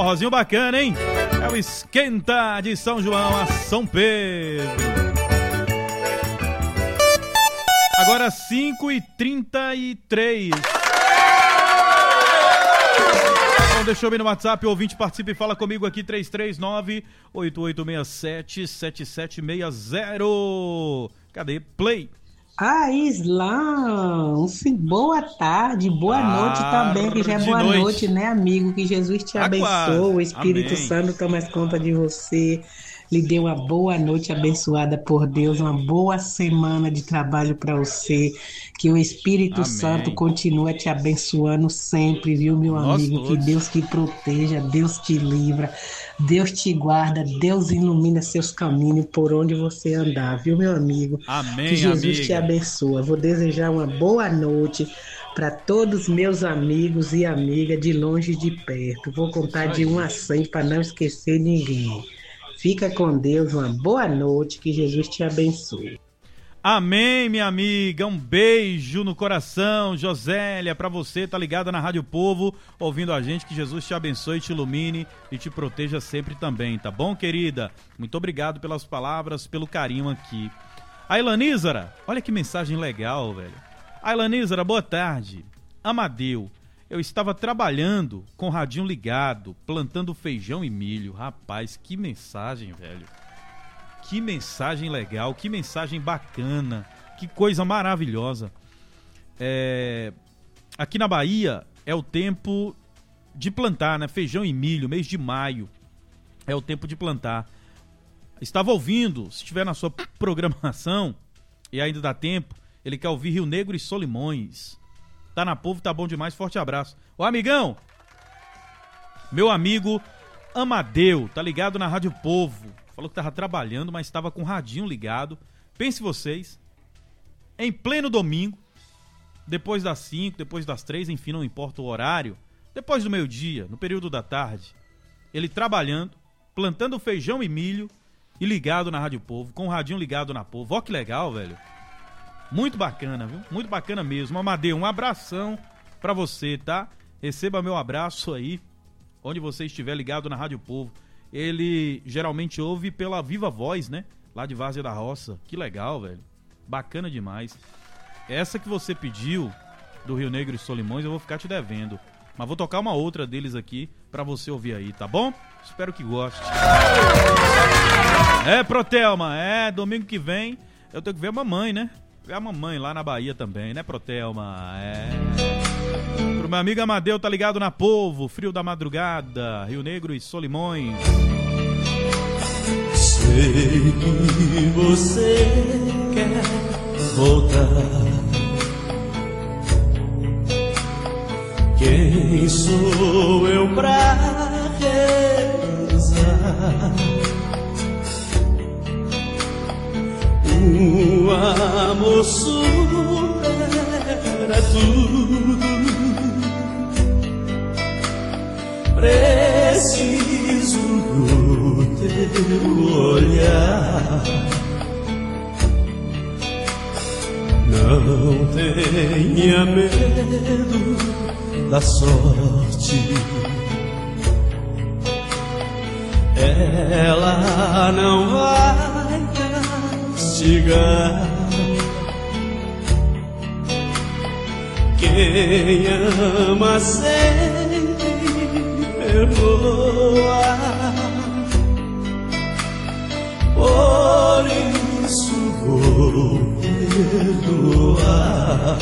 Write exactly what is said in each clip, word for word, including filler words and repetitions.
forrozinho bacana, hein? É o Esquenta de São João a São Pedro. Agora cinco e trinta e três. Então deixa eu ver no WhatsApp, o ouvinte participa e fala comigo aqui, três três nove, oito oito seis sete, sete sete seis zero. Cadê? Play. Ah, Islã, sim, boa tarde, boa ah, noite também, que já é boa noite. noite, né, amigo? Que Jesus te abençoe, o Espírito Amém. Santo toma conta de você, lhe dê uma boa noite abençoada por Deus, uma boa semana de trabalho para você, que o Espírito Amém. Santo continue te abençoando sempre, viu, meu Nós amigo? Todos. Que Deus te proteja, Deus te livra, Deus te guarda, Deus ilumina seus caminhos por onde você andar, viu, meu amigo? Amém, que Jesus amiga. te abençoe. Vou desejar uma boa noite para todos meus amigos e amigas de longe e de perto. Vou contar de um a cem para não esquecer ninguém. Fica com Deus, uma boa noite, que Jesus te abençoe. Amém, minha amiga, um beijo no coração, Josélia, pra você, tá ligada na Rádio Povo, ouvindo a gente, que Jesus te abençoe, te ilumine e te proteja sempre também, tá bom, querida? Muito obrigado pelas palavras, pelo carinho aqui. A Ilanísara, olha que mensagem legal, velho. A Ilanísara, boa tarde. Amadeu, eu estava trabalhando com o radinho ligado, plantando feijão e milho. Rapaz, que mensagem, velho. Que mensagem legal, que mensagem bacana, que coisa maravilhosa. É... Aqui na Bahia é o tempo de plantar, né? Feijão e milho, mês de maio é o tempo de plantar. Estava ouvindo, se estiver na sua programação e ainda dá tempo, ele quer ouvir Rio Negro e Solimões. Tá na Povo, tá bom demais, forte abraço. Ô amigão, meu amigo Amadeu, tá ligado na Rádio Povo. Falou que tava trabalhando, mas estava com o radinho ligado. Pense vocês, em pleno domingo, depois das cinco, depois das três, enfim, não importa o horário, depois do meio-dia, no período da tarde, ele trabalhando, plantando feijão e milho e ligado na Rádio Povo, com o radinho ligado na Povo. Ó que legal, velho. Muito bacana, viu? Muito bacana mesmo. Amadeu, um abração pra você, tá? Receba meu abraço aí, onde você estiver ligado na Rádio Povo. Ele geralmente ouve pela Viva Voz, né? Lá de Várzea da Roça. Que legal, velho. Bacana demais. Essa que você pediu, do Rio Negro e Solimões, eu vou ficar te devendo. Mas vou tocar uma outra deles aqui pra você ouvir aí, tá bom? Espero que goste. É, Protelma, é, domingo que vem eu tenho que ver a mamãe, né? Ver a mamãe lá na Bahia também, né, Protelma? É. Pro meu amigo Amadeu, tá ligado na Povo, Frio da Madrugada, Rio Negro e Solimões. Sei que você quer voltar. Quem sou eu pra rezar? O amor supera tudo. Preciso do teu olhar. Não tenha medo da sorte. Ela não vai castigar. Quem ama sempre perdoa. Por isso vou perdoar.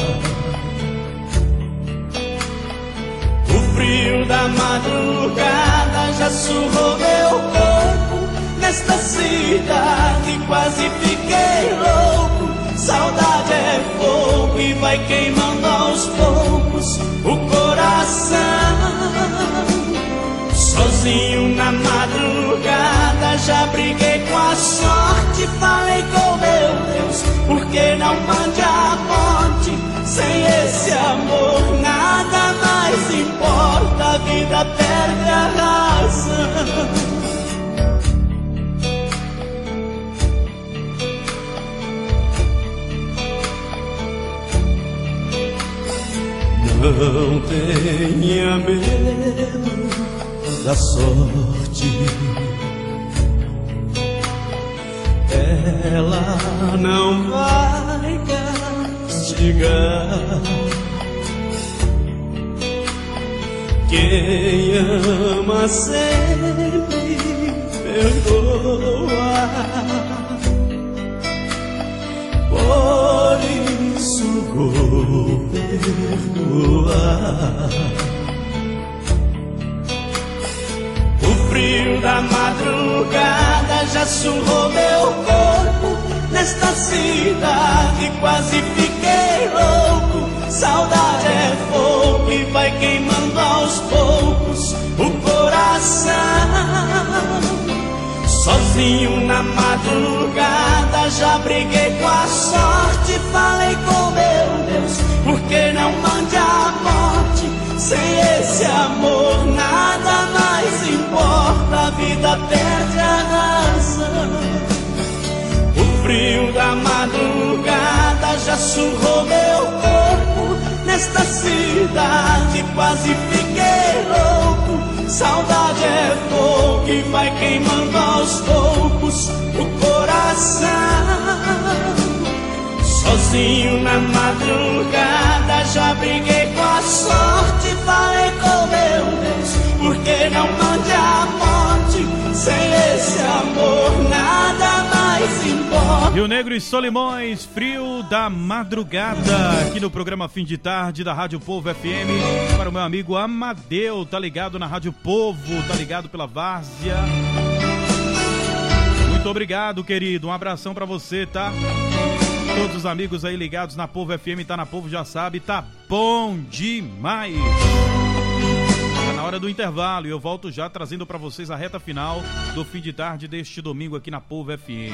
O frio da madrugada já surrou meu corpo. Nesta cidade quase fiquei louco. Saudade é fogo e vai queimando aos poucos o coração. Sozinho na madrugada já briguei com a sorte. Falei com meu Deus, por que não mande a morte? Sem esse amor nada mais importa. A vida perde a razão. Não tenha medo da sorte. Ela não vai castigar quem ama sempre perdoa. Por isso vou perdoar. O frio da madrugada já surrou meu corpo. Nesta cidade quase fiquei louco. Saudade é fogo que vai queimando aos poucos o coração. Sozinho na madrugada já briguei com a sorte. Falei com meu Deus, por que não mande a morte? Sem esse amor nada mais importa, a vida perde a razão. O frio da madrugada já surrou meu corpo. Nesta cidade quase fiquei louco. Saudade é fogo que vai queimando aos poucos o coração. Sozinho na madrugada já briguei com a sorte. Falei com meu Deus, por que não mande a morte? Sem esse amor nada mais importa. Rio Negro e Solimões, frio da madrugada, aqui no programa Fim de Tarde da Rádio Povo F M. Para o meu amigo Amadeu, tá ligado na Rádio Povo, tá ligado pela Várzea. Muito obrigado, querido, um abração pra você, tá? Todos os amigos aí ligados na Povo F M, tá na Povo, já sabe, tá bom demais. Tá na hora do intervalo e eu volto já trazendo pra vocês a reta final do Fim de Tarde deste domingo aqui na Povo F M.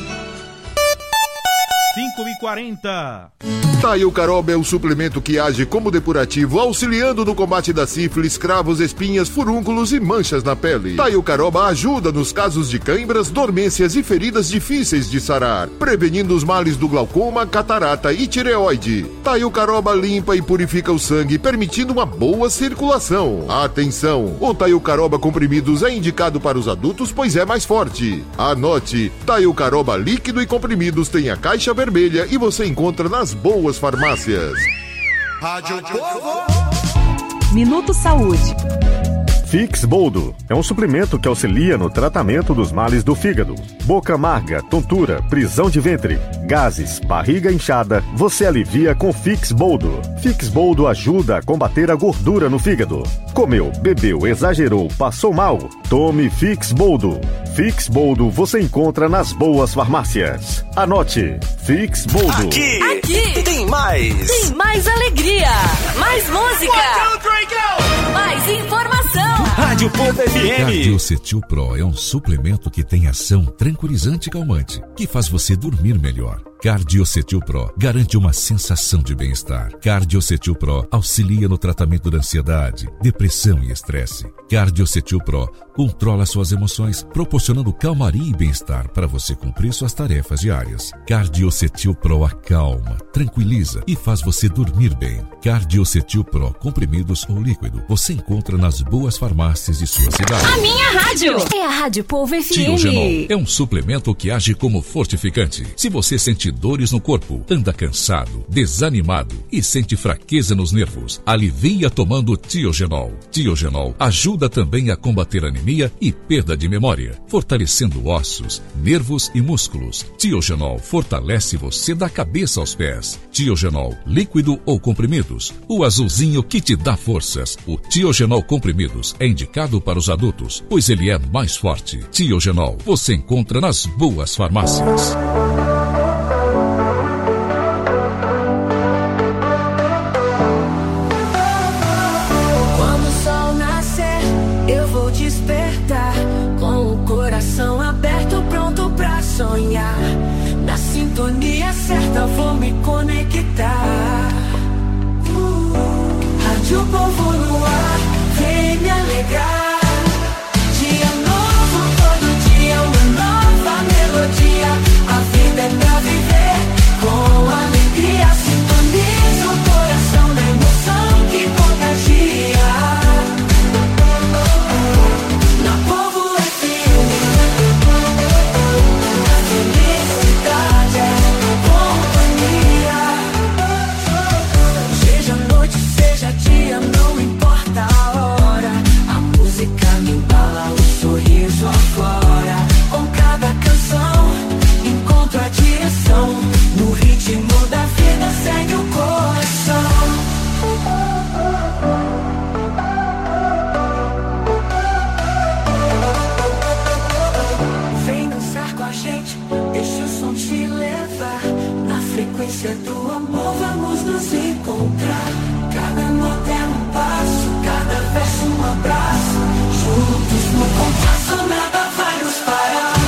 cinco e quarenta. Taiocaroba é o suplemento que age como depurativo, auxiliando no combate da sífilis, cravos, espinhas, furúnculos e manchas na pele. Taiocaroba ajuda nos casos de cãibras, dormências e feridas difíceis de sarar, prevenindo os males do glaucoma, catarata e tireoide. Taiocaroba limpa e purifica o sangue, permitindo uma boa circulação. Atenção! O Taiocaroba comprimidos é indicado para os adultos, pois é mais forte. Anote: Taiocaroba líquido e comprimidos tem a caixa vermelha e você encontra nas boas farmácias. Rádio Povo. Minuto Saúde. Fix Boldo é um suplemento que auxilia no tratamento dos males do fígado. Boca amarga, tontura, prisão de ventre, gases, barriga inchada, você alivia com Fix Boldo. Fix Boldo ajuda a combater a gordura no fígado. Comeu, bebeu, exagerou, passou mal? Tome Fix Boldo. Fix Boldo você encontra nas boas farmácias. Anote: Fix Boldo. Aqui, Aqui tem mais. Tem mais alegria, mais música, One, two, three, go! mais informação. Rádio Povo F M. Cardiocetil Pro é um suplemento que tem ação tranquilizante e calmante, que faz você dormir melhor. Cardiocetil Pro garante uma sensação de bem-estar. Cardiocetil Pro auxilia no tratamento da ansiedade, depressão e estresse. Cardiocetil Pro controla suas emoções, proporcionando calmaria e bem-estar para você cumprir suas tarefas diárias. Cardiocetil Pro acalma, tranquiliza e faz você dormir bem. Cardiocetil Pro comprimidos ou líquido você encontra nas boas farmácias de sua cidade. A minha rádio é a Rádio Povo F M. Tiogenol é um suplemento que age como fortificante. Se você sente dores no corpo, anda cansado, desanimado e sente fraqueza nos nervos, alivia tomando Tiogenol. Tiogenol ajuda também a combater anemia e perda de memória, fortalecendo ossos, nervos e músculos. Tiogenol fortalece você da cabeça aos pés. Tiogenol líquido ou comprimidos, o azulzinho que te dá forças. O Tiogenol comprimidos é indicado para os adultos, pois ele é mais forte. Tiogenol você encontra nas boas farmácias. Sonhar na sintonia certa, vou me conectar. uh, Rádio Povo no ar, vem me alegrar. Dia novo, todo dia uma nova melodia. A vida é pra viver com alegria. Sintoniza o coração na emoção que contagia. me embala o sorriso agora. Com cada canção encontro a direção. No ritmo da vida segue o coração. Vem dançar com a gente, deixa o som te levar. Na frequência do amor vamos nos encontrar. Cada nota é um passo, cada verso um abraço. Juntos no compasso nada vai nos parar.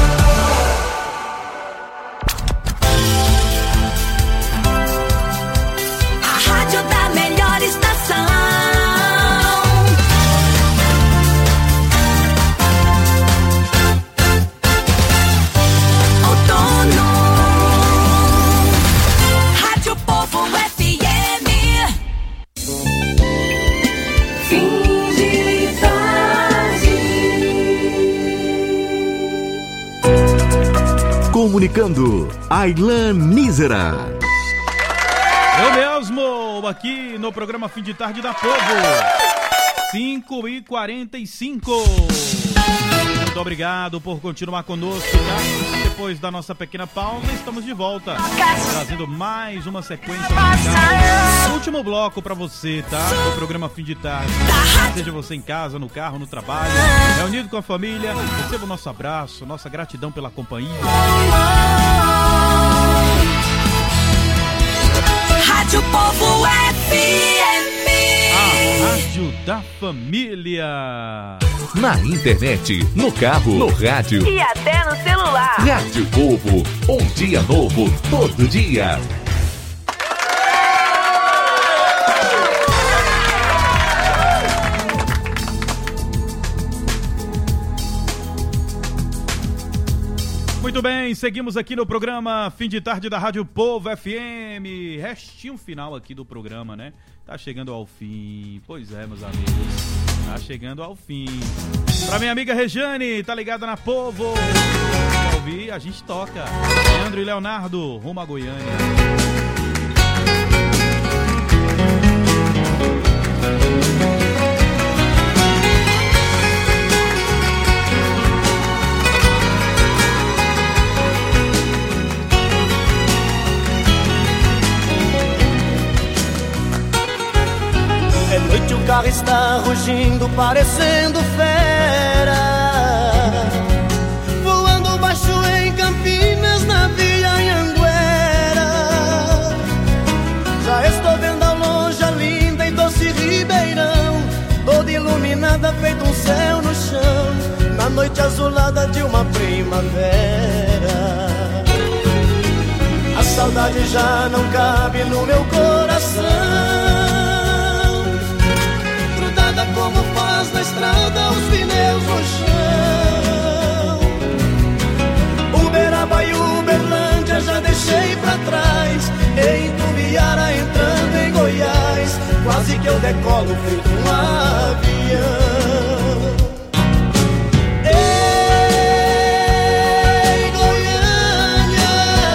A rádio da melhor estação. Outono. Rádio Povo F M. Fim de tarde. Comunicando, Aylan Nízera. Eu mesmo, aqui no programa Fim de Tarde da Povo. cinco e quarenta e cinco. Muito obrigado por continuar conosco, tá? Depois da nossa pequena pausa, estamos de volta, trazendo mais uma sequência musical. Último bloco pra você, tá? Do programa Fim de Tarde. Seja você em casa, no carro, no trabalho, reunido com a família, receba o nosso abraço, nossa gratidão pela companhia. Rádio Povo F M. A Rádio da Família. Na internet, no carro, no rádio E até no celular. Rádio Povo, um dia novo, todo dia. Muito bem, seguimos aqui no programa Fim de Tarde da Rádio Povo F M. Restinho final aqui do programa, né? Tá chegando ao fim. Pois é, meus amigos. Tá chegando ao fim. Pra minha amiga Rejane, tá ligada na Povo. Quer ouvir? A gente toca. Leandro e Leonardo, rumo a Goiânia. É noite, o carro está rugindo, parecendo fera, voando baixo em Campinas, na Via Anhanguera. Já estou vendo ao longe a linda e doce Ribeirão, toda iluminada, feito um céu no chão, na noite azulada de uma primavera. A saudade já não cabe no meu coração, como faz na estrada os pneus no chão. Uberaba e Uberlândia já deixei pra trás, em Tubiara entrando em Goiás, quase que eu decolo feito um avião. Ei, Goiânia,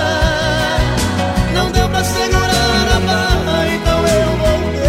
não deu pra segurar a barra, então eu voltei.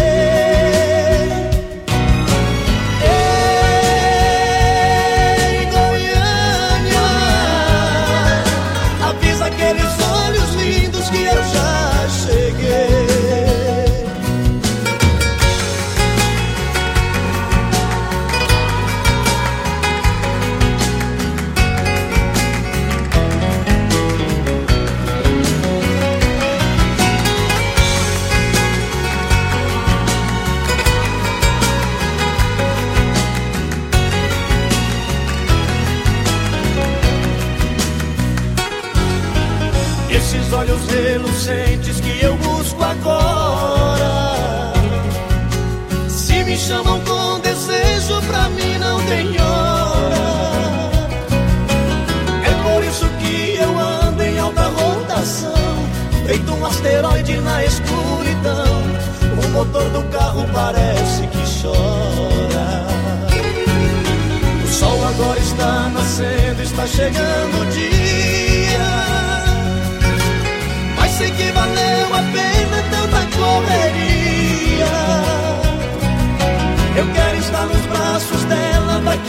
Olhos relucentes que eu busco agora, se me chamam com desejo, pra mim não tem hora. É por isso que eu ando em alta rotação, feito um asteroide na escuridão. O motor do carro parece que chora. O sol agora está nascendo, está chegando o dia, sei que valeu a pena tanta correria. Eu quero estar nos braços dela daqui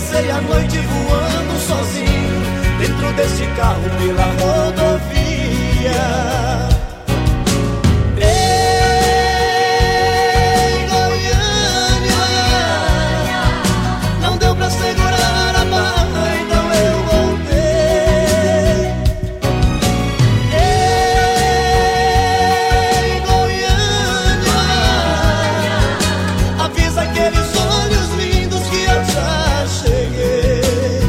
passei a noite voando sozinho dentro desse carro pela rodovia. Ei, Goiânia, não deu pra segurar a barra, então eu voltei. Ei, Goiânia, avisa aqueles olhos lindos que eu já cheguei.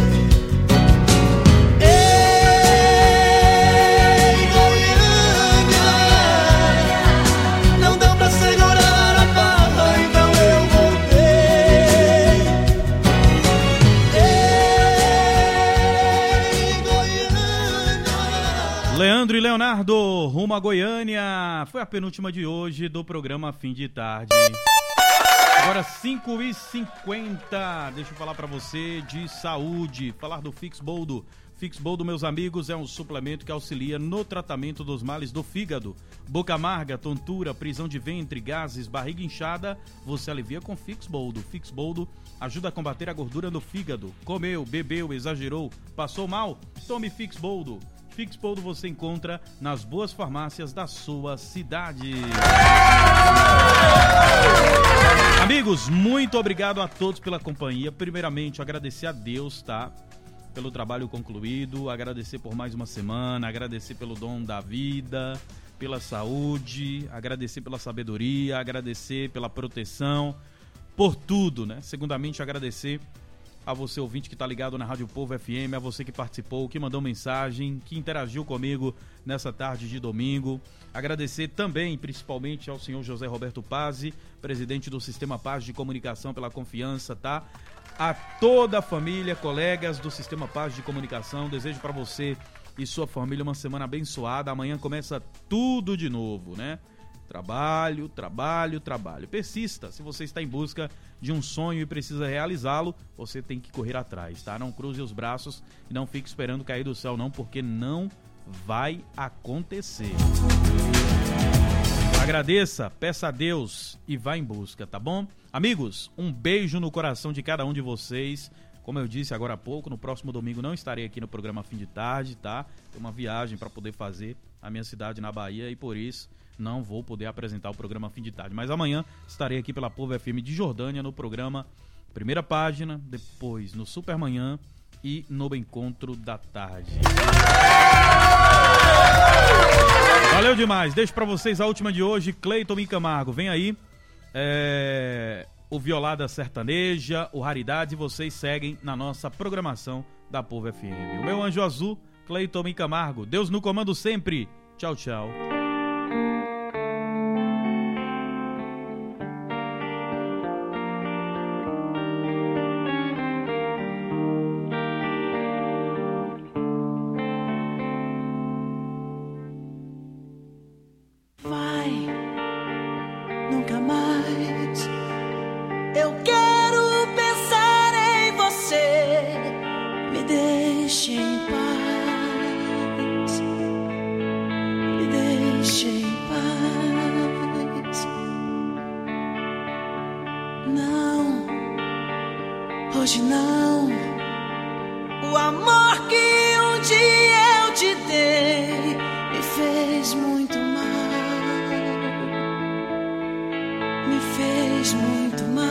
Leandro e Leonardo, rumo a Goiânia. Foi a penúltima de hoje do programa Fim de Tarde. Agora cinco e cinquenta. Deixa eu falar pra você de saúde. Falar do Fixboldo. Fixboldo, meus amigos, é um suplemento que auxilia no tratamento dos males do fígado. Boca amarga, tontura, prisão de ventre, gases, barriga inchada. Você alivia com Fixboldo. Fixboldo ajuda a combater a gordura no fígado. Comeu, bebeu, exagerou, passou mal? Tome Fixboldo. Fixboldo você encontra nas boas farmácias da sua cidade. Amigos, muito obrigado a todos pela companhia. Primeiramente, agradecer a Deus, tá? Pelo trabalho concluído, agradecer por mais uma semana, agradecer pelo dom da vida, pela saúde, agradecer pela sabedoria, agradecer pela proteção, por tudo, né? Segundamente, agradecer a você ouvinte que está ligado na Rádio Povo F M, a você que participou, que mandou mensagem, que interagiu comigo nessa tarde de domingo. Agradecer também, principalmente, ao senhor José Roberto Pazzi, presidente do Sistema Paz de Comunicação, pela confiança, tá? A toda a família, colegas do Sistema Paz de Comunicação, desejo para você e sua família uma semana abençoada. Amanhã começa tudo de novo, né? Trabalho, trabalho, trabalho. Persista. Se você está em busca de um sonho e precisa realizá-lo, você tem que correr atrás, tá? Não cruze os braços e não fique esperando cair do céu, não, porque não vai acontecer. Agradeça, peça a Deus e vá em busca, tá bom? Amigos, um beijo no coração de cada um de vocês. Como eu disse agora há pouco, no próximo domingo não estarei aqui no programa Fim de Tarde, tá? Tem uma viagem para poder fazer a minha cidade na Bahia e por isso não vou poder apresentar o programa Fim de Tarde. Mas amanhã estarei aqui pela Povo F M de Jordânia no programa Primeira Página, depois no Supermanhã e no Encontro da Tarde. Valeu demais. Deixo pra vocês a última de hoje. Cleiton e Camargo, vem aí. É... O Violada Sertaneja, o Raridade, vocês seguem na nossa programação da Povo F M. O meu anjo azul, Cleiton e Camargo. Deus no comando sempre. Tchau, tchau. Hoje não, o amor que um dia eu te dei me fez muito mal, me fez muito mal.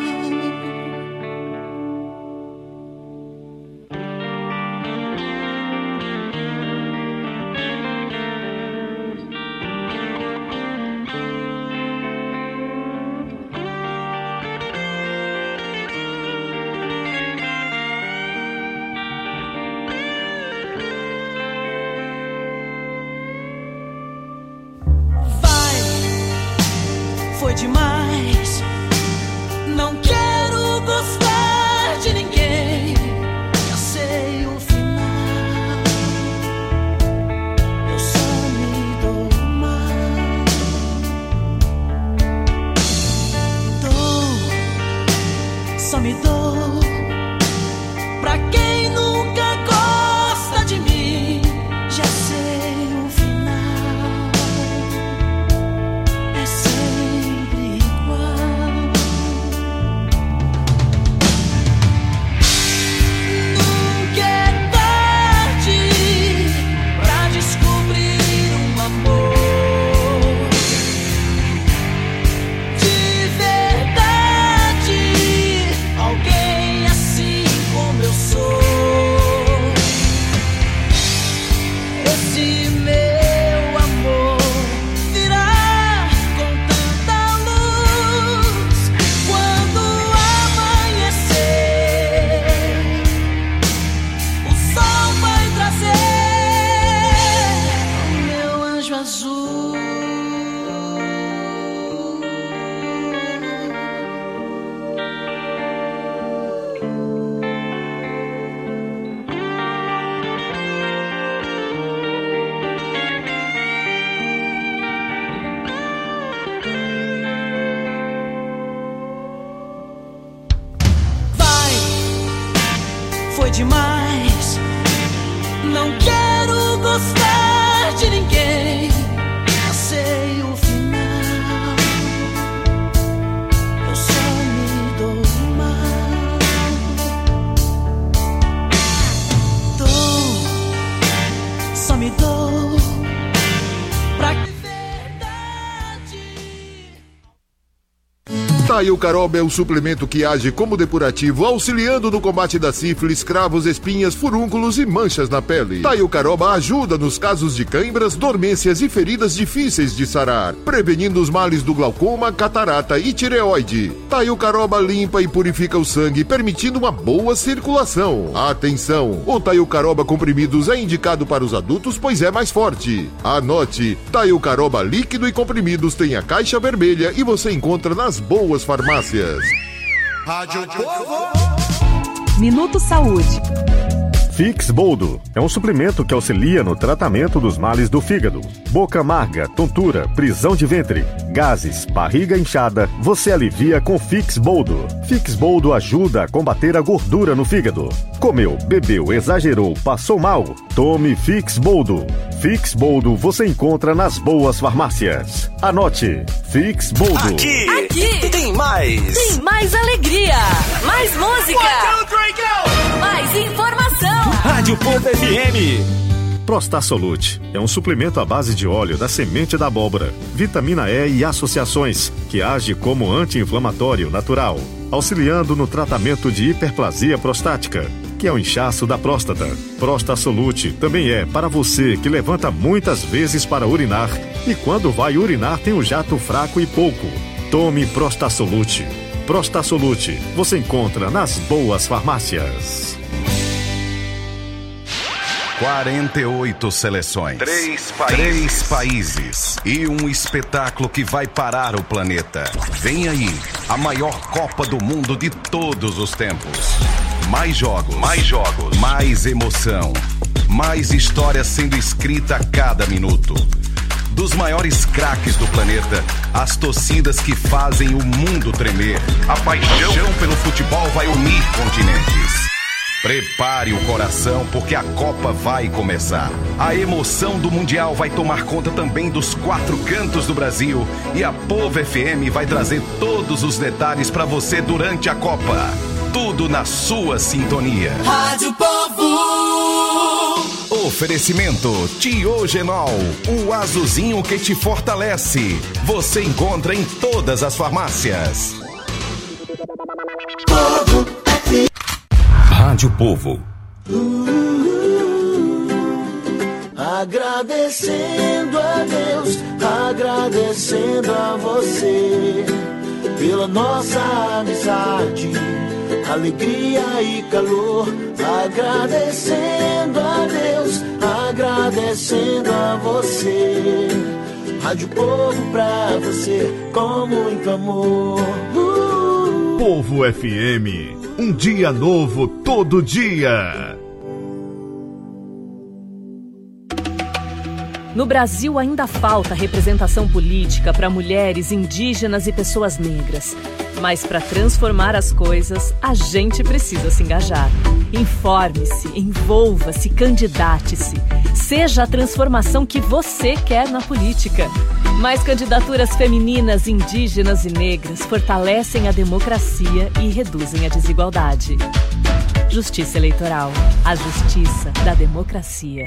Foi demais, não quero gostar de ninguém, já sei o final, eu só me dou mal, dou, só me dou, pra quem nunca gosta de mim, já sei o final, é sempre igual. foi demais. Não quero gostar de ninguém. Eu sei o final. Eu só me dou mal. Dou, só me dou pra que Taio Caroba é o suplemento que age como depurativo, auxiliando no combate da sífilis, cravos, espinhas, furúnculos e manchas na pele. Taio Caroba ajuda nos casos de cãibras, dormências e feridas difíceis de sarar, prevenindo os males do glaucoma, catarata e tireoide. Taio Caroba limpa e purifica o sangue, permitindo uma boa circulação. Atenção! O Taio Caroba comprimidos é indicado para os adultos, pois é mais forte. Anote: Taio Caroba líquido e comprimidos tem a caixa vermelha e você encontra nas boas farmácias. Rádio Povo. Minuto Saúde. Fix Boldo é um suplemento que auxilia no tratamento dos males do fígado. Boca amarga, tontura, prisão de ventre, gases, barriga inchada, você alivia com Fix Boldo. Fix Boldo ajuda a combater a gordura no fígado. Comeu, bebeu, exagerou, passou mal? Tome Fix Boldo. Fix Boldo você encontra nas boas farmácias. Anote: Fix Boldo. Aqui, Aqui tem mais. tem mais alegria, mais música, One, two, three, go! mais informação. Rádio Povo F M. Prostasolute é um suplemento à base de óleo da semente da abóbora, vitamina E e associações, que age como anti-inflamatório natural, auxiliando no tratamento de hiperplasia prostática, que é o inchaço da próstata. Prostasolute também é para você que levanta muitas vezes para urinar e quando vai urinar tem um jato fraco e pouco. Tome Prostasolute. Prostasolute você encontra nas boas farmácias. quarenta e oito seleções, três países. três países e um espetáculo que vai parar o planeta. Vem aí, a maior Copa do Mundo de todos os tempos. Mais jogos, mais jogos, mais emoção, mais história sendo escrita a cada minuto. Dos maiores craques do planeta, as torcidas que fazem o mundo tremer. A paixão pelo futebol vai unir continentes. Prepare o coração porque a Copa vai começar. A emoção do Mundial vai tomar conta também dos quatro cantos do Brasil e a Povo F M vai trazer todos os detalhes para você durante a Copa. Tudo na sua sintonia. Rádio Povo. Oferecimento Tiogenol, o azulzinho que te fortalece. Você encontra em todas as farmácias. Rádio Povo. Agradecendo a Deus, agradecendo a você pela nossa amizade, alegria e calor. Agradecendo a Deus, agradecendo a você. Rádio Povo pra você com muito amor. Uh! Povo F M, um dia novo todo dia. No Brasil ainda falta representação política para mulheres, indígenas e pessoas negras. Mas para transformar as coisas, a gente precisa se engajar. Informe-se, envolva-se, candidate-se. Seja a transformação que você quer na política. Mais candidaturas femininas, indígenas e negras fortalecem a democracia e reduzem a desigualdade. Justiça Eleitoral. A justiça da democracia.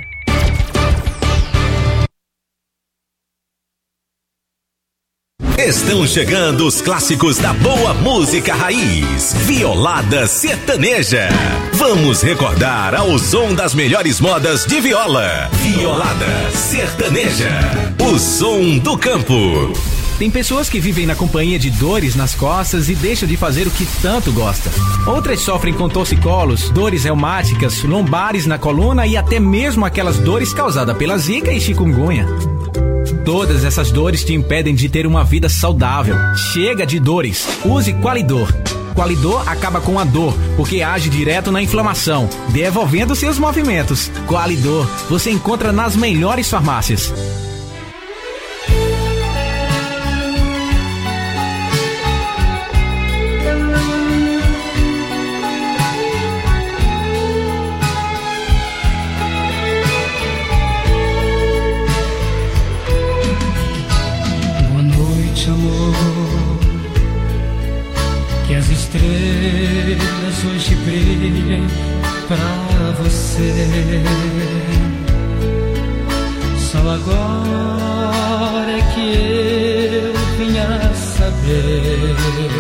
Estão chegando os clássicos da boa música raiz. Violada Sertaneja. Vamos recordar ao som das melhores modas de viola. Violada Sertaneja. O som do campo. Tem pessoas que vivem na companhia de dores nas costas e deixam de fazer o que tanto gosta. Outras sofrem com torcicolos, dores reumáticas, lombares na coluna e até mesmo aquelas dores causadas pela zika e chikungunya. Todas essas dores te impedem de ter uma vida saudável. Chega de dores. Use Qualidor. Qualidor acaba com a dor, porque age direto na inflamação, devolvendo seus movimentos. Qualidor, você encontra nas melhores farmácias. olhos hoje brilhem pra você. Só agora é que eu vim a saber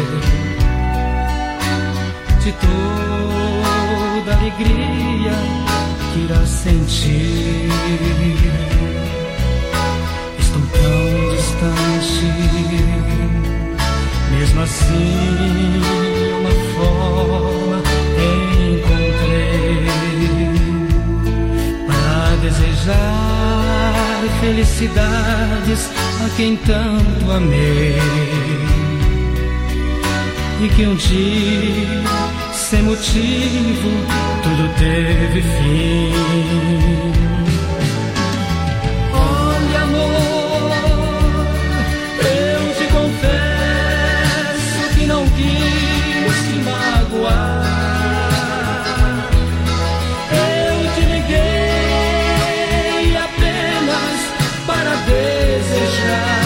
de toda alegria que irá sentir. Estou tão distante, mesmo assim uma forma encontrei para desejar felicidades a quem tanto amei, e que um dia, sem motivo, tudo teve fim. Olha, amor, eu te confesso que não quis te magoar. Eu te liguei apenas para desejar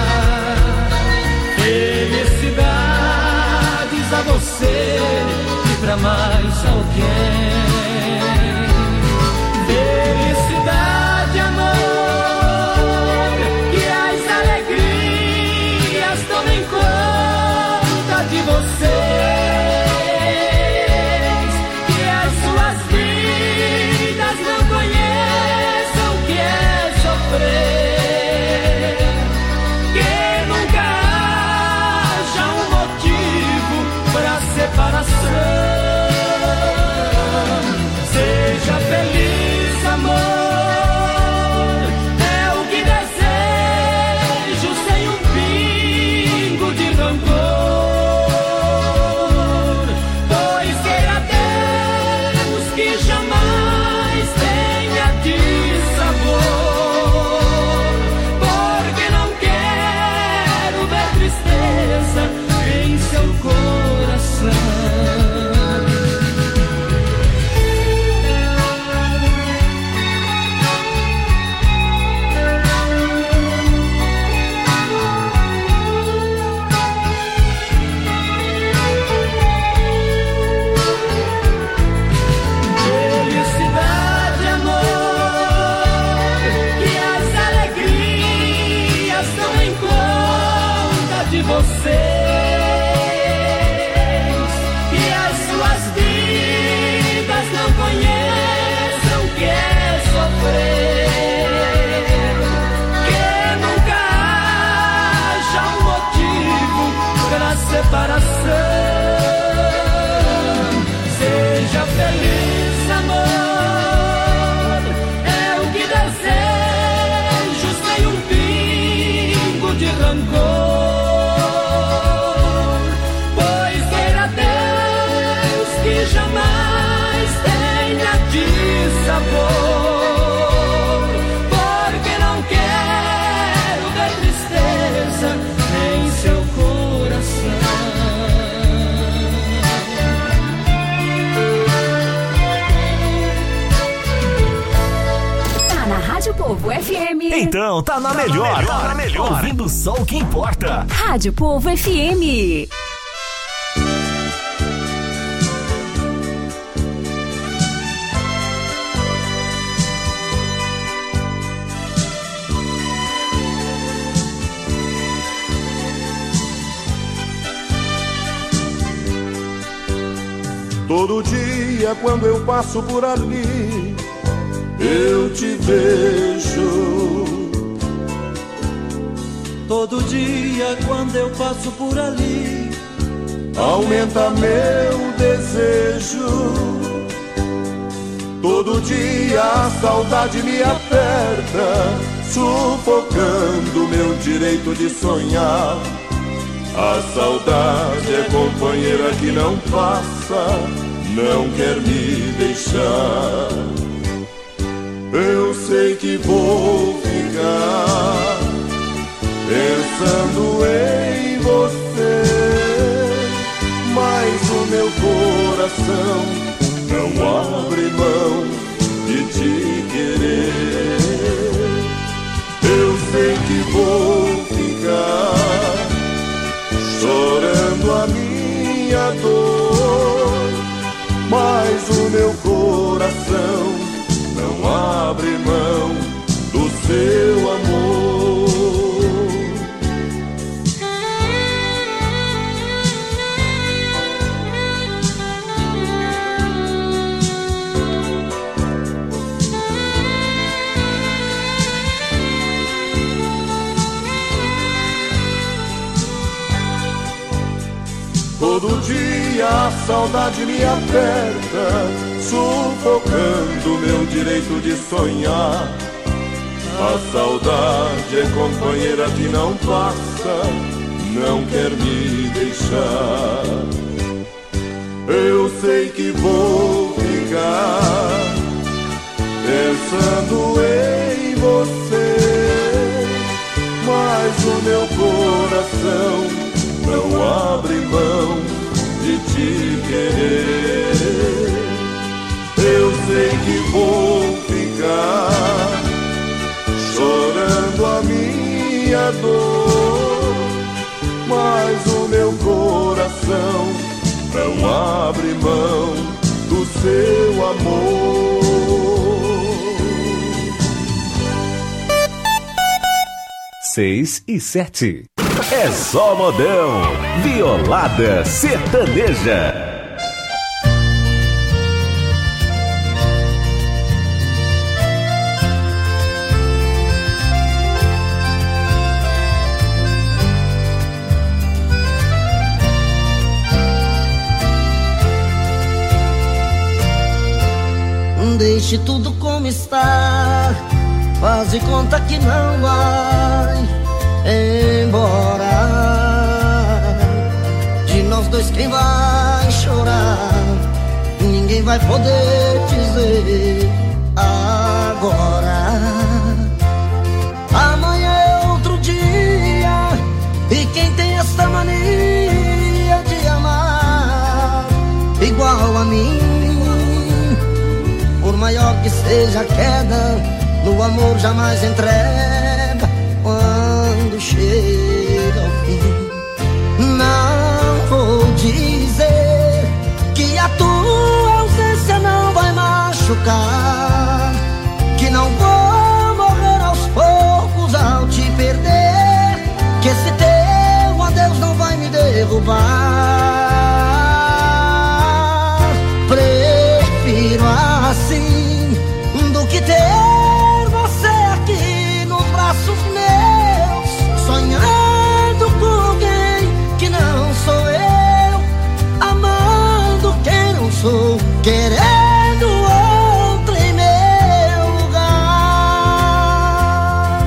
felicidades a você e pra mais alguém. Felicidade, amor, que as alegrias tomem conta de vocês, que as suas vidas não conheçam o que é sofrer, que nunca haja um motivo pra separação. Seja feliz, amor, é o que desejo, sem um pingo de rancor, pois queira Deus que jamais tenha dissabor, porque não quero ver tristeza em seu coração. Felicidade, amor, que as alegrias tomem conta de vocês, que as suas vidas não conheçam o que é sofrer, que nunca haja um motivo pra separação. Seja feliz, amor, é o que desejo, sem um pingo de rancor, pois queira Deus que jamais tenha dissabor, porque não quero ver tristeza em seu coração. Tá na Rádio Povo F M. Então tá na melhor. Tá na melhor. Ouvindo só o que importa. Rádio Povo F M. Todo dia quando eu passo por ali, eu te vejo. Todo dia quando eu passo por ali, aumenta meu desejo. Todo dia a saudade me aperta, sufocando meu direito de sonhar. A saudade é companheira que não passa, não quer me deixar. Eu sei que vou ficar pensando em você, mas o meu coração não abre mão de te querer. Eu sei que vou ficar chorando a minha dor, saudade me aperta, sufocando meu direito de sonhar. A saudade é companheira que não passa, não quer me deixar. Eu sei que vou ficar pensando em você, mas o meu coração não abre mão de te querer. Eu sei que vou ficar chorando a minha dor, mas o meu coração não abre mão do seu amor. Seis e sete. É só modão. Violada sertaneja. Deixe tudo como está, faz de conta que não vai embora. De nós dois quem vai chorar, ninguém vai poder dizer agora. Amanhã é outro dia, e quem tem essa mania de amar igual a mim, por maior que seja a queda, no amor jamais entrega quando chega ao fim. Não vou dizer que a tua ausência não vai machucar, que não vou morrer aos poucos ao te perder, que esse teu adeus não vai me derrubar. Prefiro assim do que ter você aqui nos braços meus, sonhando com alguém que não sou eu, amando quem não sou, querendo outro em meu lugar.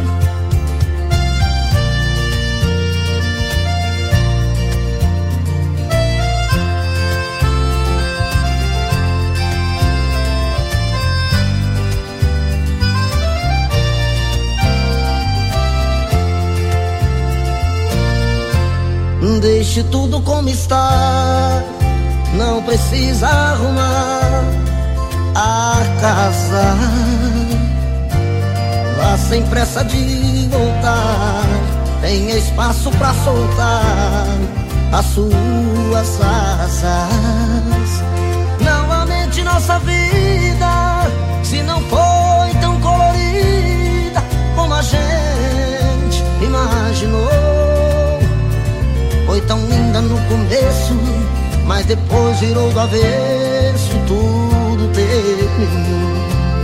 Deixe tudo como está, não precisa arrumar a casa. Vá sem pressa de voltar, tenha espaço pra soltar as suas asas. Não lamente nossa vida, se não foi tão colorida como a gente imaginou. Foi tão linda no começo, mas depois virou do avesso, tudo terminou.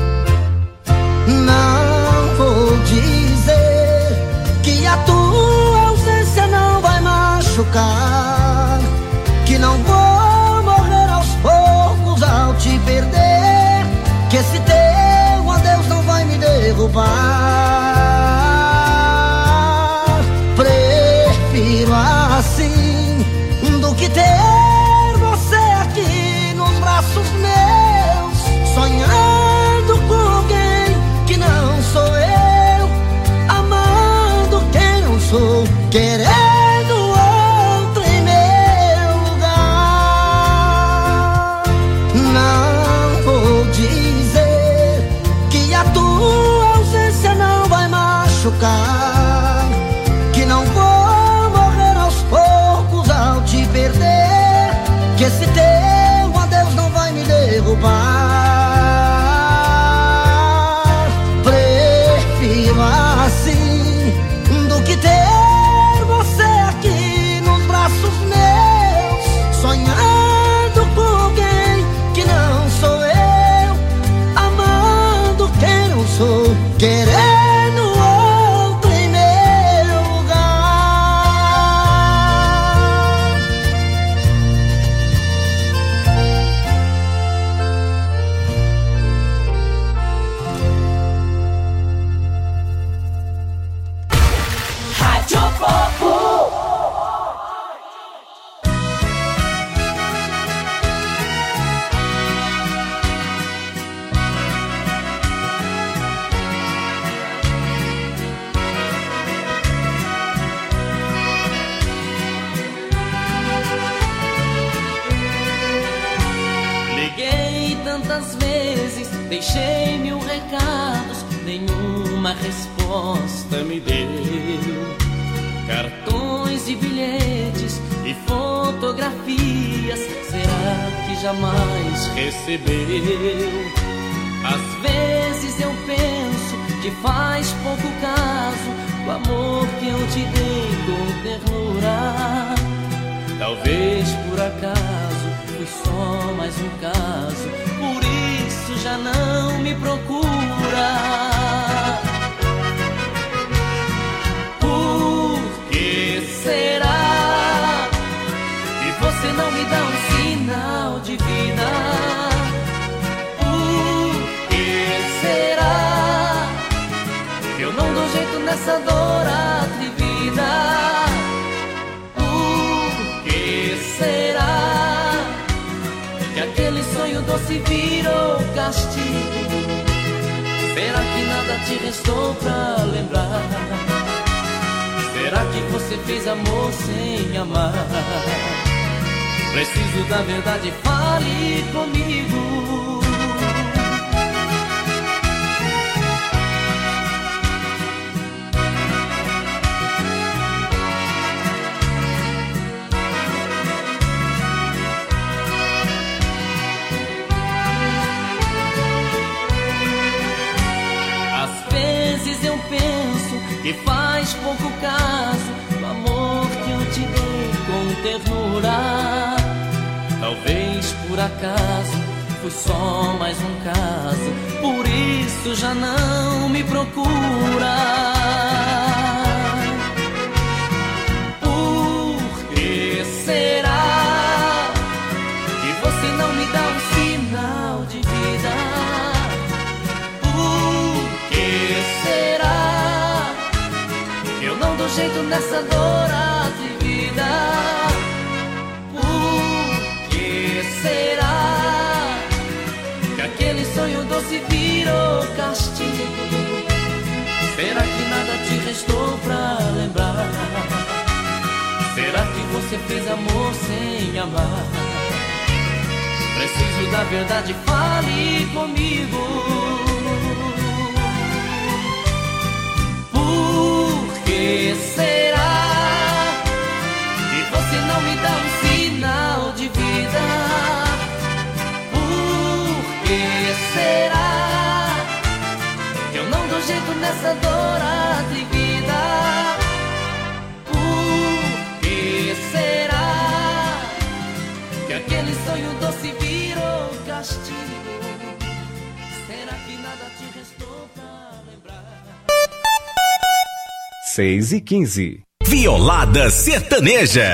Não vou dizer que a tua ausência não vai machucar, que não vou morrer aos poucos ao te perder, que esse teu adeus não vai me derrubar. Prefiro assim do que ter você aqui nos braços meus, sonhando com alguém que não sou eu, amando quem não sou, querendo outro em meu lugar. Não vou dizer que a tua ausência não vai machucar, que não vou perder, que esse teu adeus não vai me derrubar. Prefiro assim do que ter você aqui nos braços meus, sonhando com alguém que não sou eu, amando quem não sou, querendo outro em meu lugar. tantas vezes deixei mil recados, nenhuma resposta me deu. Cartões e bilhetes e fotografias, será que jamais recebeu? Às vezes eu penso que faz pouco caso do amor que eu te dei com ternura. Talvez por acaso foi só mais um caso, por isso já não me procura. Por que será que você não me dá um sinal de vida? Por que será que eu não dou jeito nessa dor atrevida? Será que aquele sonho doce virou castigo? Será que nada te restou pra lembrar? Será que você fez amor sem amar? Preciso da verdade, fale comigo. Eu penso que faz pouco caso do amor que eu te dei com ternura. Talvez por acaso foi só mais um caso, por isso já não me procura. Por que será que você não me dá um sinal de vida? Do jeito nessa dor atrevida. Por que será que aquele sonho doce virou castigo? Será que nada te restou pra lembrar? Será que você fez amor sem amar? Preciso da verdade, fale comigo. Por que será que você não me dá um sinal de vida? Por que será que eu não dou jeito nessa dor atrevida? Por que será que aquele sonho doce virou castigo? Será que nada te restou pra lembrar? seis e quinze. Violada Sertaneja.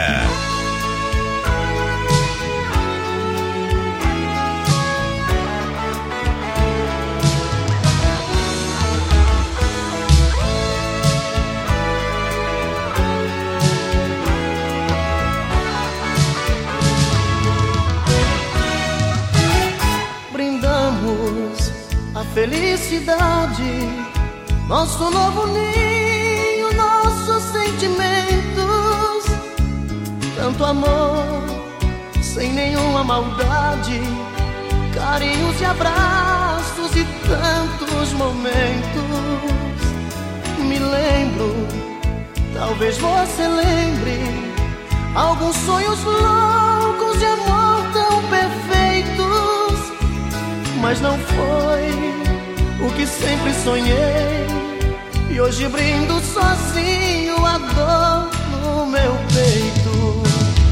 Brindamos a felicidade, nosso novo ninho, nossos sentimentos, tanto amor, sem nenhuma maldade, carinhos e abraços e tantos momentos. Me lembro, talvez você lembre, alguns sonhos loucos de amor tão perfeitos, mas não foi o que sempre sonhei. E hoje brindo sozinho a dor no meu peito.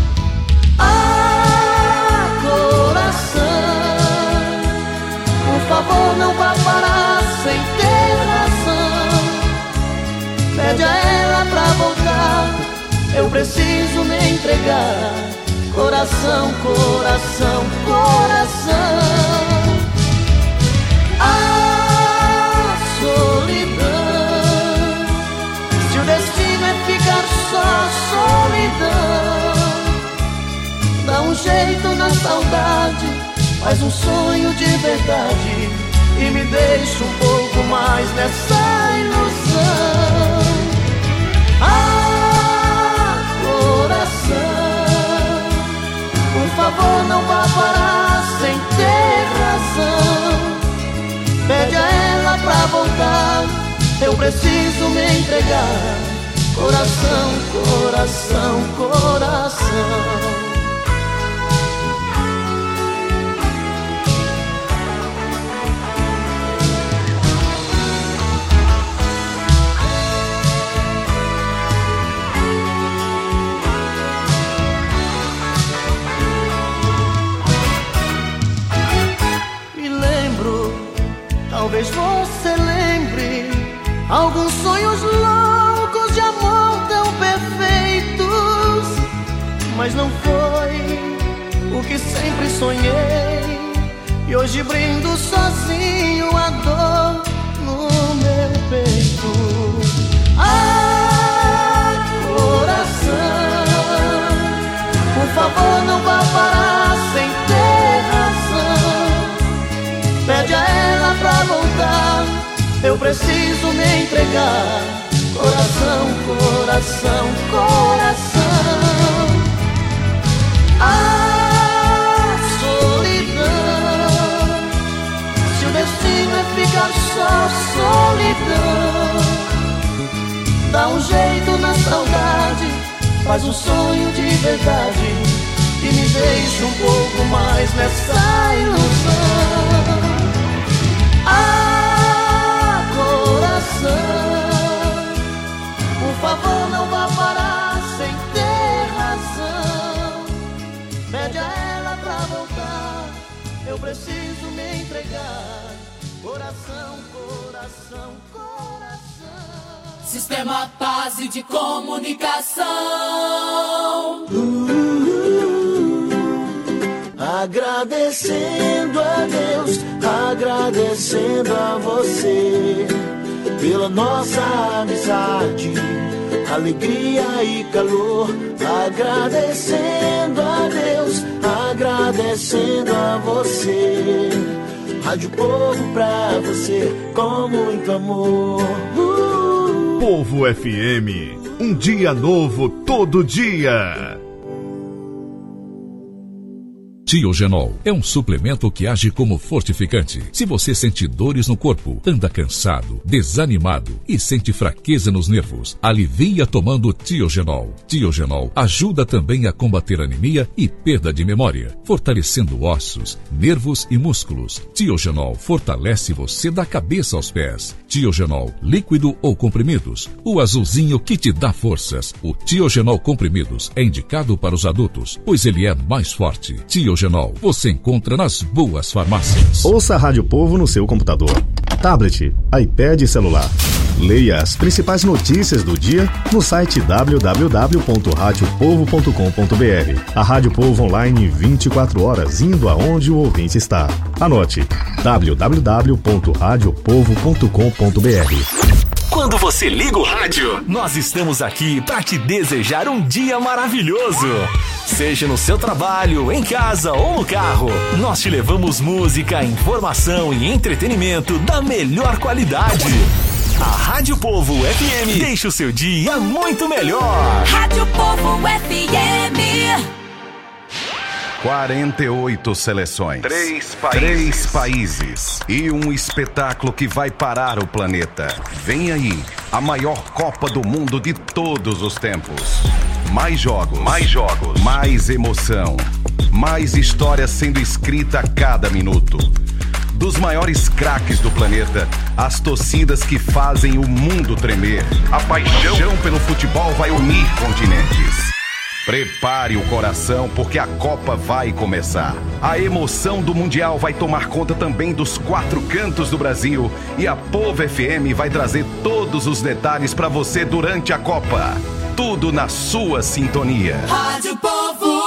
Ah, coração, por favor não vá parar sem ter razão. Pede a ela pra voltar, eu preciso me entregar. Coração, coração, coração. Ah, solidão, se o destino é ficar só, solidão, dá um jeito na saudade, faz um sonho de verdade e me deixa um pouco mais nessa ilusão. Ah, coração, por favor não vá parar sem ter razão. preciso me entregar. Coração, coração, coração. Talvez você lembre alguns sonhos loucos de amor tão perfeitos, mas não foi o que sempre sonhei. E hoje brindo sozinho a dor no meu peito. Ah, coração, por favor não vá parar sem ter razão. Pede a ela pra voltar, eu preciso me entregar. Coração, coração, coração. Ah, solidão, se o destino é ficar só, solidão. Dá um jeito na saudade, faz um sonho de verdade e me deixa um pouco mais nessa ilusão. Ah, coração, por favor não vá parar sem ter razão. Pede a ela pra voltar, eu preciso me entregar. Coração, coração, coração. Sistema Base de Comunicação. Agradecendo a Deus, agradecendo a você pela nossa amizade, alegria e calor. Agradecendo a Deus, agradecendo a você. Rádio Povo pra você com muito amor. uh. Povo F M, um dia novo todo dia. Tiogenol é um suplemento que age como fortificante. Se você sente dores no corpo, anda cansado, desanimado e sente fraqueza nos nervos, alivia tomando Tiogenol. Tiogenol ajuda também a combater anemia e perda de memória, fortalecendo ossos, nervos e músculos. Tiogenol fortalece você da cabeça aos pés. Tiogenol, líquido ou comprimidos, o azulzinho que te dá forças. O Tiogenol comprimidos é indicado para os adultos, pois ele é mais forte. Tiogenol você encontra nas boas farmácias. Ouça a Rádio Povo no seu computador, tablet, iPad e celular. Leia as principais notícias do dia no site w w w ponto rádio povo ponto com ponto b r. A Rádio Povo online vinte e quatro horas, indo aonde o ouvinte está. Anote w w w ponto rádio povo ponto com ponto b r. Quando você liga o rádio, nós estamos aqui para te desejar um dia maravilhoso. Seja no seu trabalho, em casa ou no carro, nós te levamos música, informação e entretenimento da melhor qualidade. A Rádio Povo F M deixa o seu dia muito melhor. Rádio Povo F M. quarenta e oito seleções, três países. três países e um espetáculo que vai parar o planeta. Vem aí, a maior Copa do Mundo de todos os tempos. Mais jogos, mais jogos, mais emoção, mais história sendo escrita a cada minuto. Dos maiores craques do planeta, as torcidas que fazem o mundo tremer. A paixão pelo futebol vai unir continentes. Prepare o coração porque a Copa vai começar. A emoção do Mundial vai tomar conta também dos quatro cantos do Brasil e a Povo F M vai trazer todos os detalhes para você durante a Copa. Tudo na sua sintonia. Rádio Povo.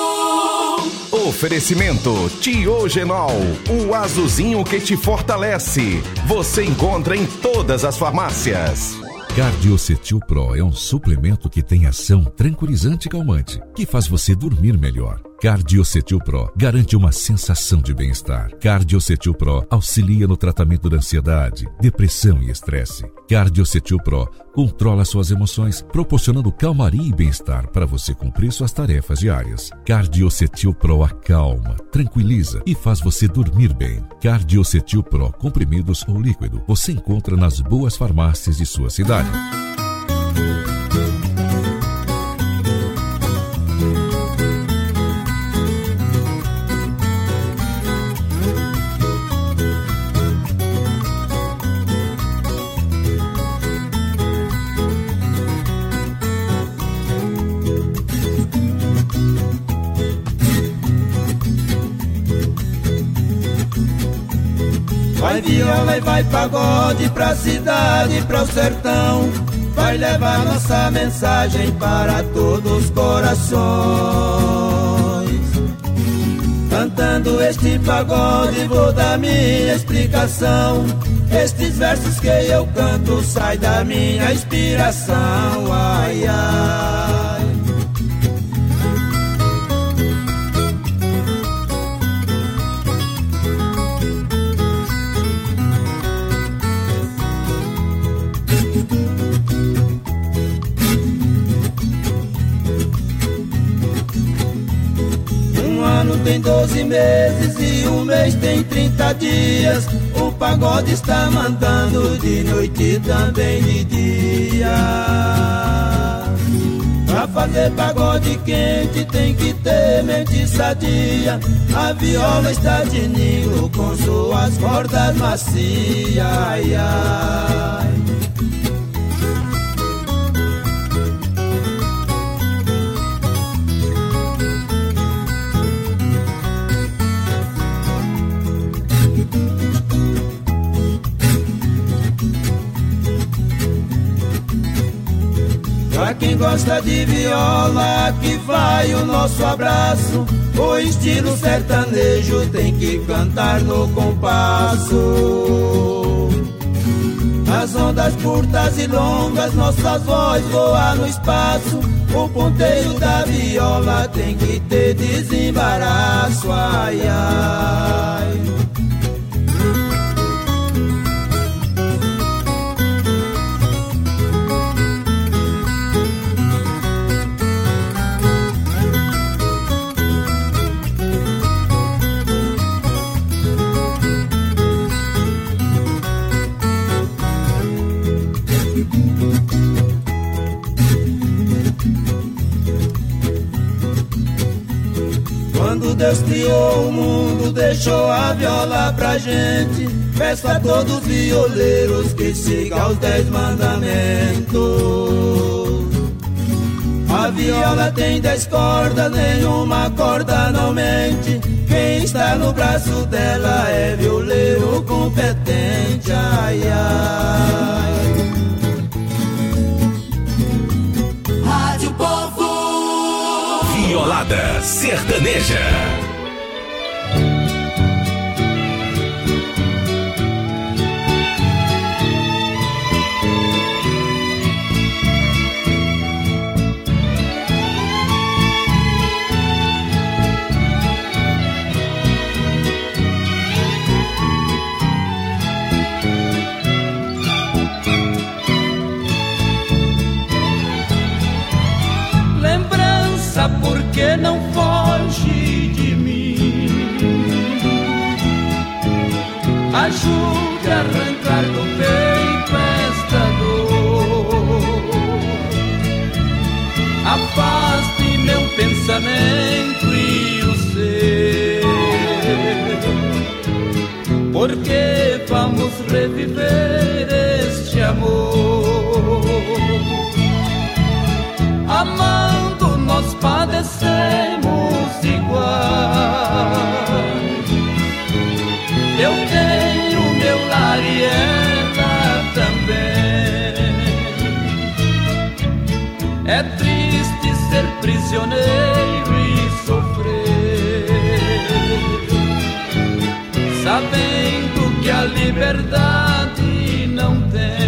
Oferecimento Tiogenol, o azulzinho que te fortalece. Você encontra em todas as farmácias. Cardiocetil Pro é um suplemento que tem ação tranquilizante e calmante, que faz você dormir melhor. Cardiocetil Pro garante uma sensação de bem-estar. Cardiocetil Pro auxilia no tratamento da ansiedade, depressão e estresse. Cardiocetil Pro controla suas emoções, proporcionando calmaria e bem-estar para você cumprir suas tarefas diárias. Cardiocetil Pro acalma, tranquiliza e faz você dormir bem. Cardiocetil Pro, comprimidos ou líquido, você encontra nas boas farmácias de sua cidade. Vai viola e vai pagode pra cidade, pra o sertão. Vai levar nossa mensagem para todos os corações. Cantando este pagode vou dar minha explicação. Estes versos que eu canto saem da minha inspiração. Ai, ai. Tem doze meses e um mês tem trinta dias. O pagode está mandando de noite e também de dia. Pra fazer pagode quente tem que ter mente sadia. A viola está de ninho com suas cordas macias. Ai, ai. Pra quem gosta de viola, aqui vai o nosso abraço. O estilo sertanejo tem que cantar no compasso. Nas ondas curtas e longas, nossa voz voa no espaço. O ponteio da viola tem que ter desembaraço. Ai, ai. Quando Deus criou o mundo, deixou a viola pra gente. Peço a todos os violeiros que sigam os dez mandamentos. A viola tem dez cordas, nenhuma corda não mente. Quem está no braço dela é violeiro competente. Ai, ai. Rádio Povo. Violada sertaneja. Porque não foge de mim. Ajude a arrancar do peito esta dor. Afaste meu pensamento e o seu, porque vamos reviver este amor. Amando nós padecemos igual. Eu tenho meu lar e ela também. É triste ser prisioneiro e sofrer, sabendo que a liberdade não tem.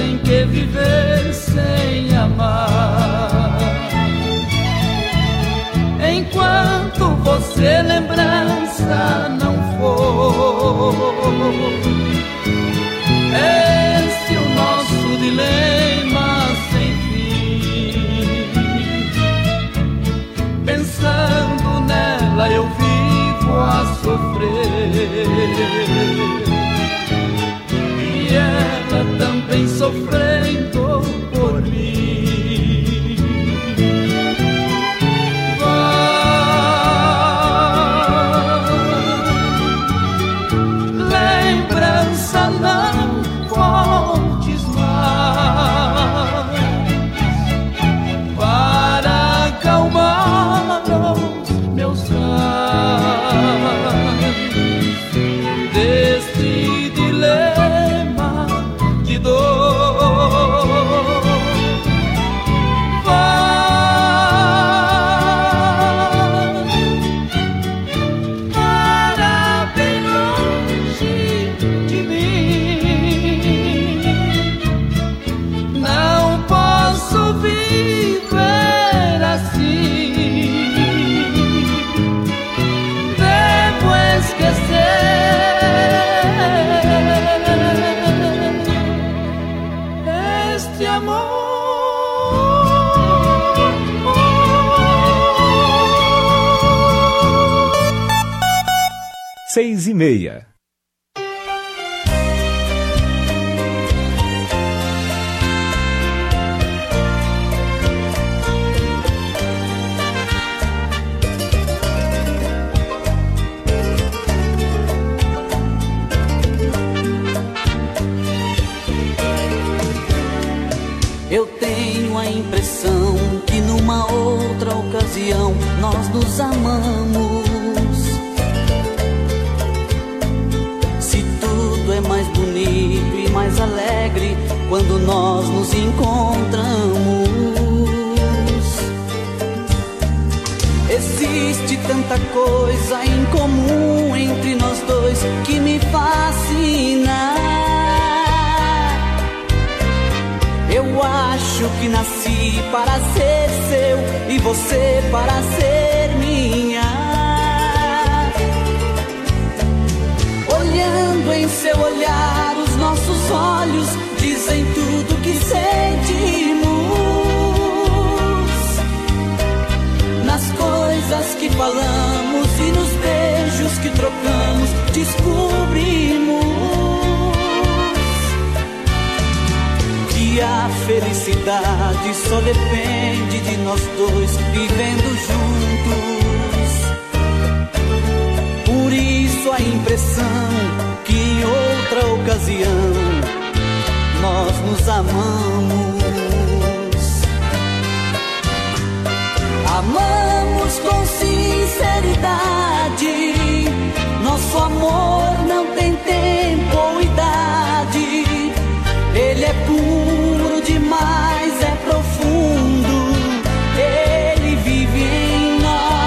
tem que viver sem amar. Enquanto você lembrança não for, esse é o nosso dilema sem fim. Pensando nela eu vivo a sofrer, e ela também sofrendo por mim. Vai, lembrança, não voltes mais, para acalmar os meus raios deste dilema de dor. Vai, para bem longe de mim. Não posso viver assim. Devo esquecer este amor. Seis e meia. Eu tenho a impressão que numa outra ocasião nós nos amamos. Se tudo é mais bonito e mais alegre quando nós nos encontramos. Existe tanta coisa em comum entre nós dois que me fascina. Eu acho que nasci para ser seu e você para ser minha. Olhando em seu olhar, os nossos olhos dizem tudo que sentimos. Nas coisas que falamos e nos beijos que trocamos, descobrimos que a felicidade só depende de nós dois vivendo juntos. Por isso a impressão que em outra ocasião nós nos amamos. Amamos com sinceridade, nosso amor não tem tempo ou idade. Ele é puro demais, é profundo, ele vive em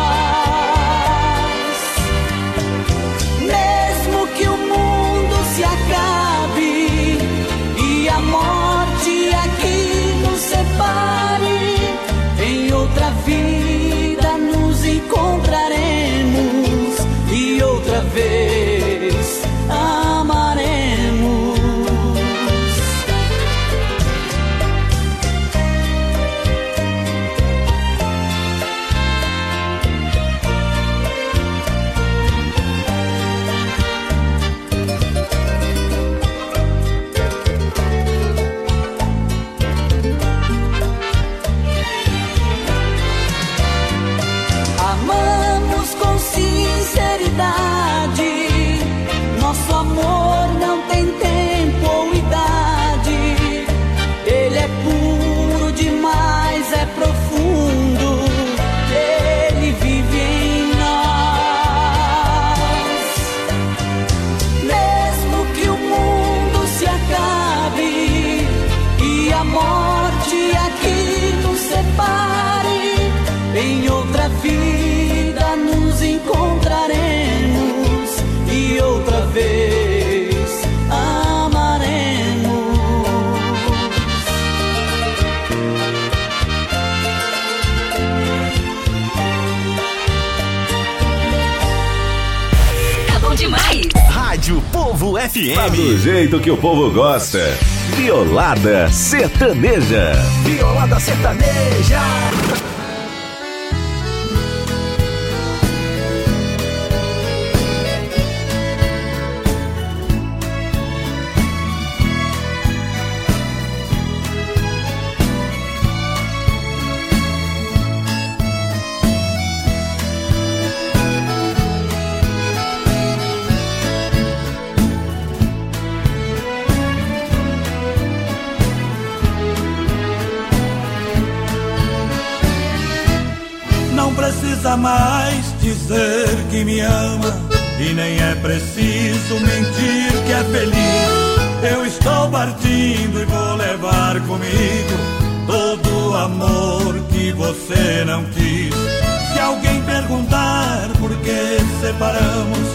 nós. Mesmo que o mundo se acabe e a morte aqui demais. Rádio Povo F M. Faz do jeito que o povo gosta. Violada Sertaneja. Violada Sertaneja. Não precisa mais dizer que me ama, e nem é preciso mentir que é feliz. Eu estou partindo e vou levar comigo todo o amor que você não quis. Se alguém perguntar por que separamos,